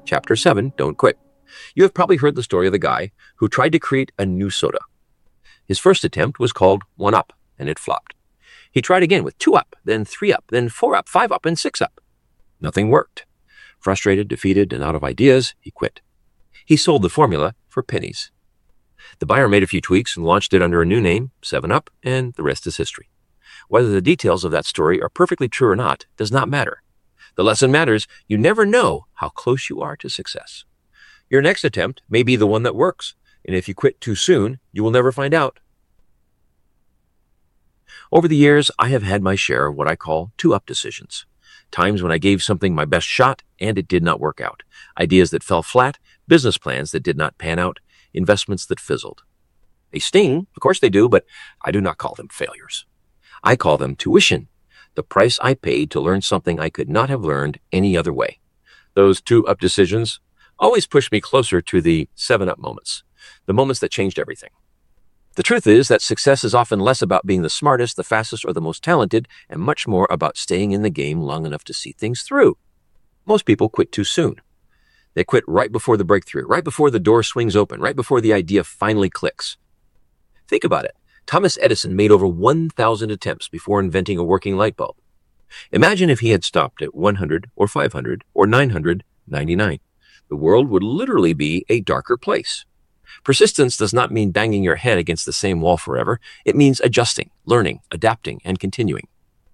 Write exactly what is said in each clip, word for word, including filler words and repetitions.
Chapter seven, Don't Quit. You have probably heard the story of the guy who tried to create a new soda. His first attempt was called one up, and it flopped. He tried again with two up, then three up, then four up, five up, and six up. Nothing worked. Frustrated, defeated, and out of ideas, he quit. He sold the formula for pennies. The buyer made a few tweaks and launched it under a new name, seven up, and the rest is history. Whether the details of that story are perfectly true or not does not matter. The lesson matters: you never know how close you are to success. Your next attempt may be the one that works, and if you quit too soon, you will never find out. Over the years, I have had my share of what I call two-up decisions. Times when I gave something my best shot and it did not work out. Ideas that fell flat, business plans that did not pan out, investments that fizzled. They sting, of course they do, but I do not call them failures. I call them tuition, the price I paid to learn something I could not have learned any other way. Those two-up decisions always push me closer to the seven-up moments, the moments that changed everything. The truth is that success is often less about being the smartest, the fastest, or the most talented, and much more about staying in the game long enough to see things through. Most people quit too soon. They quit right before the breakthrough, right before the door swings open, right before the idea finally clicks. Think about it. Thomas Edison made over one thousand attempts before inventing a working light bulb. Imagine if he had stopped at one hundred or five hundred or nine hundred ninety-nine. The world would literally be a darker place. Persistence does not mean banging your head against the same wall forever. It means adjusting, learning, adapting, and continuing.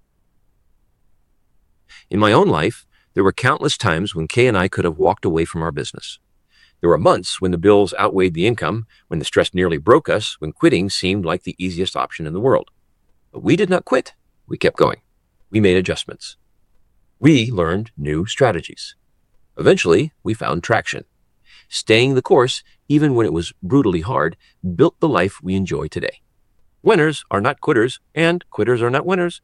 In my own life, there were countless times when Kay and I could have walked away from our business. There were months when the bills outweighed the income, when the stress nearly broke us, when quitting seemed like the easiest option in the world. But we did not quit. We kept going. We made adjustments. We learned new strategies. Eventually, we found traction. Staying the course, even when it was brutally hard, built the life we enjoy today. Winners are not quitters, and quitters are not winners.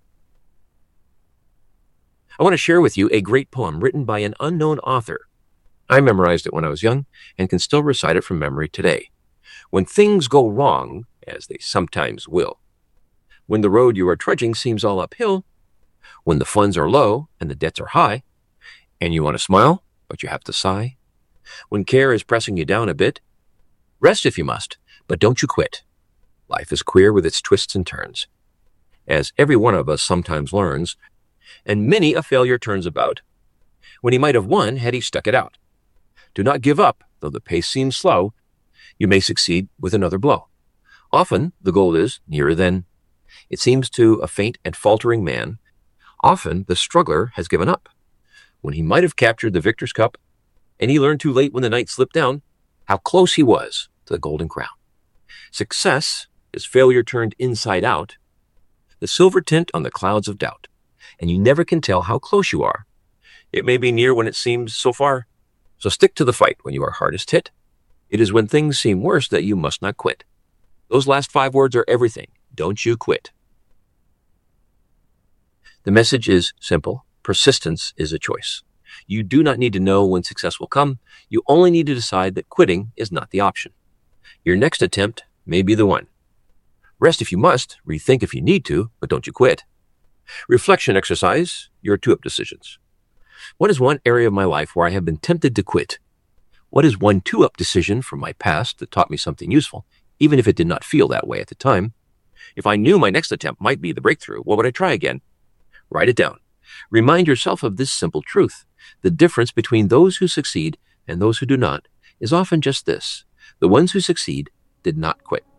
I want to share with you a great poem written by an unknown author. I memorized it when I was young and can still recite it from memory today. When things go wrong, as they sometimes will, when the road you are trudging seems all uphill, when the funds are low and the debts are high, and you want to smile, but you have to sigh, when care is pressing you down a bit, rest if you must, but don't you quit. Life is queer with its twists and turns, as every one of us sometimes learns, and many a failure turns about, when he might have won had he stuck it out. Do not give up, though the pace seems slow. You may succeed with another blow. Often the goal is nearer than. It seems to a faint and faltering man. Often the struggler has given up, when he might have captured the victor's cup, and he learned too late when the night slipped down how close he was to the golden crown. Success is failure turned inside out, the silver tint on the clouds of doubt, and you never can tell how close you are. It may be near when it seems so far. So stick to the fight when you are hardest hit. It is when things seem worse that you must not quit. Those last five words are everything. Don't you quit. The message is simple. Persistence is a choice. You do not need to know when success will come. You only need to decide that quitting is not the option. Your next attempt may be the one. Rest if you must, rethink if you need to, but don't you quit. Reflection exercise, your two-up decisions. What is one area of my life where I have been tempted to quit? What is one two-up decision from my past that taught me something useful, even if it did not feel that way at the time? If I knew my next attempt might be the breakthrough, what would I try again? Write it down. Remind yourself of this simple truth. The difference between those who succeed and those who do not is often just this: the ones who succeed did not quit.